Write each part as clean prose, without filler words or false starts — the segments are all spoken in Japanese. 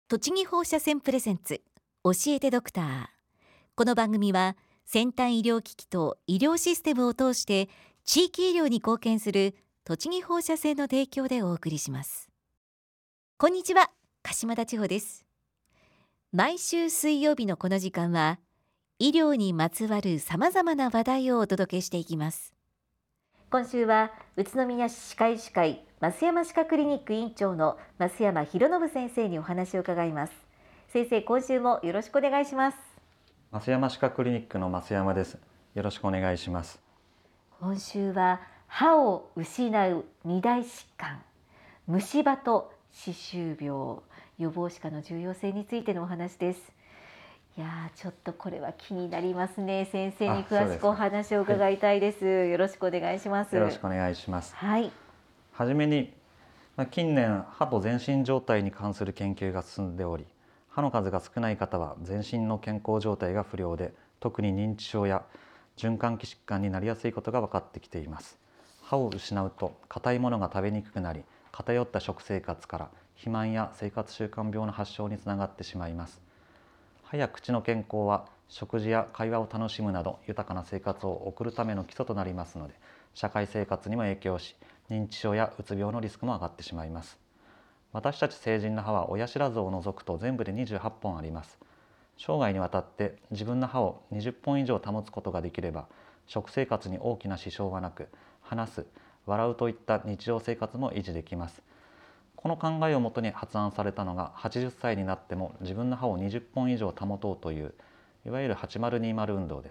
栃木放射線プレゼンツ教えてドクター。この番組は先端医療機器と医療システムを通して地域医療に貢献する栃木放射線の提供でお送りします。こんにちは、鹿島田千穂です。毎週水曜日のこの時間は医療にまつわるさまざまな話題をお届けしていきます。今週は宇都宮市歯科医師会増山歯科クリニック院長の増山博信先生にお話を伺います。先生、今週もよろしくお願いします。 増山歯科クリニックの増山です。よろしくお願いします。 今週は歯を失う二大疾患、虫歯と歯周病、予防歯科の重要性についてのお話です。いやちょっとこれは気になりますね。先生に詳しくお話を伺いたいです。よろしくお願いします。 よろしくお願いします。 はい。 はじめに、近年歯と全身状態に関する研究が進んでおり、歯の数が少ない方は全身の健康状態が不良で、特に認知症や循環器疾患になりやすいことが分かってきています。歯を失うと硬いものが食べにくくなり、偏った食生活から肥満や生活習慣病の発症につながってしまいます。歯や口の健康は食事や会話を楽しむなど豊かな生活を送るための基礎となりますので、社会生活にも影響し、認知症やうつ病のリスクも上がってしまいます。私たち成人の歯は親知らずを除くと全部で28本あります。生涯にわたって自分の歯を20本以上保つことができれば、食生活に大きな支障はなく、話す、笑うといった日常生活も維持できます。この考えをもとに発案されたのが、80歳になっても自分の歯を20本以上保とうという、いわゆる8020運動です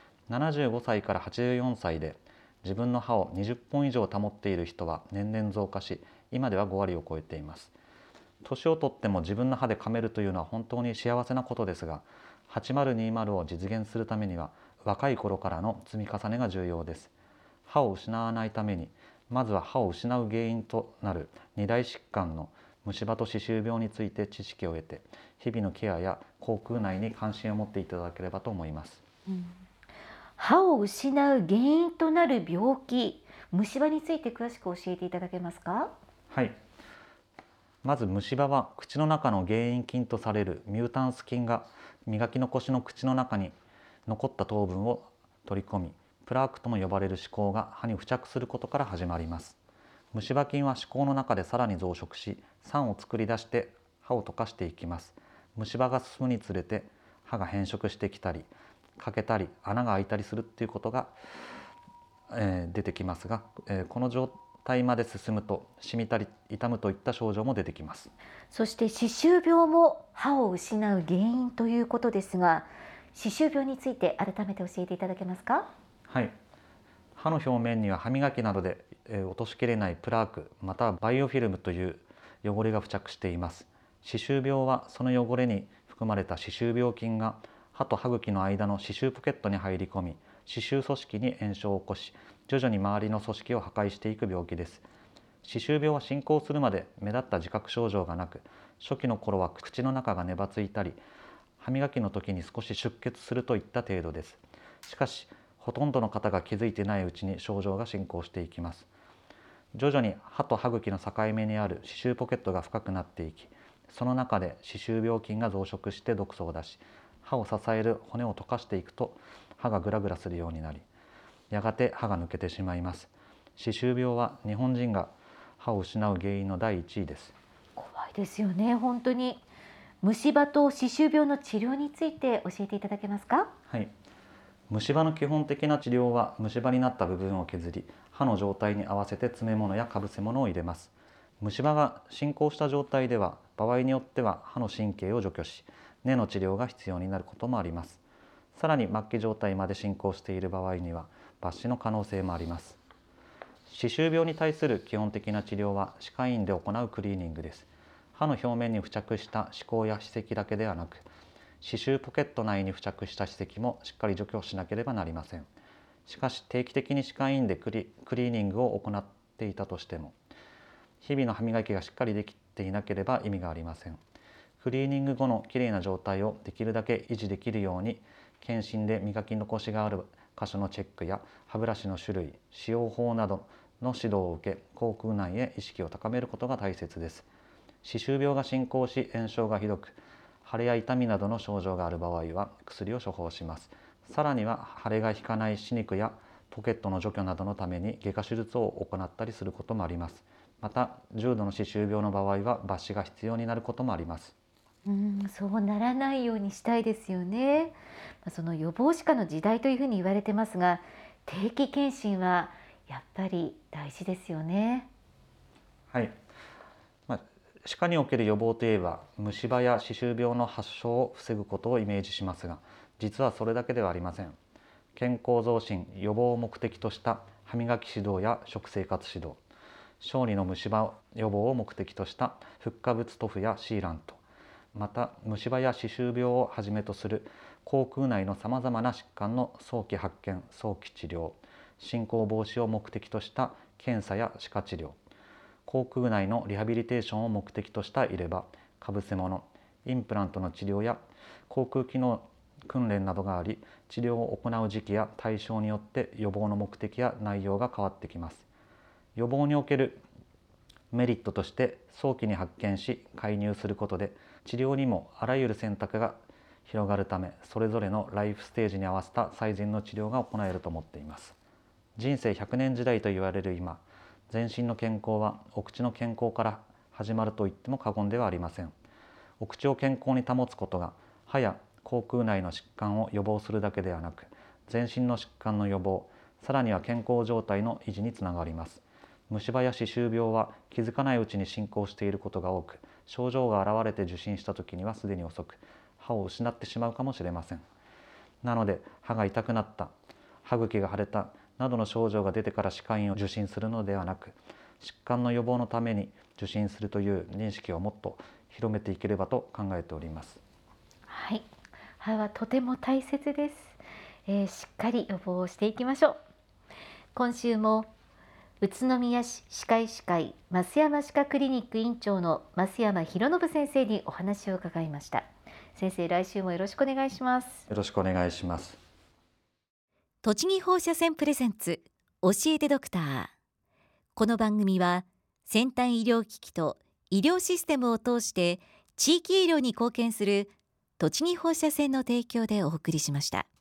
。75歳から84歳で自分の歯を20本以上保っている人は年々増加し、今では5割を超えています。年をとっても自分の歯で噛めるというのは本当に幸せなことですが、8020を実現するためには若い頃からの積み重ねが重要です。歯を失わないために、まずは歯を失う原因となる二大疾患の虫歯と歯周病について知識を得て、日々のケアや口腔内に関心を持っていただければと思います。 歯を失う原因となる病気、虫歯について詳しく教えていただけますか？ はい。まず虫歯は口の中の原因菌とされるミュータンス菌が磨き残しの口の中に残った糖分を取り込み、プラークとも呼ばれる歯垢が歯に付着することから始まります。虫歯菌は歯垢の中でさらに増殖し、酸を作り出して歯を溶かしていきます。虫歯が進むにつれて歯が変色してきたり、欠けたり穴が開いたりするっていうことが、出てきますが、この状態まで進むと染みたり痛むといった症状も出てきます。 そして歯周病も歯を失う原因ということですが、歯周病について改めて教えていただけますか？ はい。歯の表面には歯磨きなどで落としきれないプラーク、またはバイオフィルムという汚れが付着しています。歯周病はその汚れに含まれた歯周病菌が歯と歯茎の間の歯周ポケットに入り込み、歯周組織に炎症を起こし、徐々に周りの組織を破壊していく病気です。歯周病は進行するまで目立った自覚症状がなく、初期の頃は口の中がねばついたり、歯磨きの時に少し出血するといった程度です。しかし、ほとんどの方が気づいてないうちに症状が進行していきます。徐々に歯と歯茎の境目にある歯周ポケットが深くなっていき、その中で歯周病菌が増殖して毒素を出し、歯を支える骨を溶かしていくと歯がグラグラするようになり、やがて歯が抜けてしまいます。歯周病は日本人が歯を失う原因の第一位です。 怖いですよね、本当に。虫歯と歯周病の治療について教えていただけますか？ はい。虫歯の基本的な治療は、虫歯になった部分を削り、歯の状態に合わせて詰め物やかぶせ物を入れます。虫歯が進行した状態では、場合によっては歯の神経を除去し、根の治療が必要になることもあります。さらに末期状態まで進行している場合には、抜歯の可能性もあります。歯周病に対する基本的な治療は、歯科医院で行うクリーニングです。歯の表面に付着した歯垢や歯石だけではなく、歯周ポケット内に付着した歯石もしっかり除去しなければなりません。しかし、定期的に歯科医院でクリーニングを行っていたとしても、日々の歯磨きがしっかりできていなければ意味がありません。クリーニング後のきれいな状態をできるだけ維持できるように、検診で磨き残しがある箇所のチェックや歯ブラシの種類、使用法などの指導を受け、口腔内へ意識を高めることが大切です。 歯周病が進行し炎症がひどく、腫れや痛みなどの症状がある場合は薬を処方します。さらには腫れが引かない歯肉やポケットの除去などのために外科手術を行ったりすることもあります。また重度の歯周病の場合は抜歯が必要になることもあります。 そうならないようにしたいですよね。その予防歯科の時代というふうに言われてますが、定期検診はやっぱり大事ですよね。 はい、歯科における予防といえば虫歯や歯周病の発症を防ぐことをイメージしますが、実はそれだけではありません。健康増進・予防を目的とした歯磨き指導や食生活指導、小児の虫歯予防を目的としたフッ化物塗布やシーラント、また虫歯や歯周病をはじめとする口腔内のさまざまな疾患の早期発見・早期治療、進行防止を目的とした検査や歯科治療、口腔内のリハビリテーションを目的とした入れ歯、かぶせ物、インプラントの治療や口腔機能訓練などがあり、治療を行う時期や対象によって予防の目的や内容が変わってきます。予防におけるメリットとして、早期に発見し介入することで治療にもあらゆる選択が広がるため、それぞれのライフステージに合わせた最善の治療が行えると思っています。人生100年時代と言われる今、全身の健康はお口の健康から始まると言っても過言ではありません。お口を健康に保つことが歯や口腔内の疾患を予防するだけではなく、全身の疾患の予防、さらには健康状態の維持につながります。虫歯や歯周病は気づかないうちに進行していることが多く、症状が現れて受診した時にはすでに遅く、歯を失ってしまうかもしれません。なので、歯が痛くなった、歯茎が腫れたなどの症状が出てから歯科医を受診するのではなく、疾患の予防のために受診するという認識をもっと広めていければと考えております。 はい、歯はとても大切です。しっかり予防をしていきましょう。今週も宇都宮市歯科医師会増山歯科クリニック院長の増山博信先生にお話を伺いました。先生、来週もよろしくお願いします。 よろしくお願いします。 栃木放射線プレゼンツ教えてドクター。この番組は先端医療機器と医療システムを通して地域医療に貢献する栃木放射線の提供でお送りしました。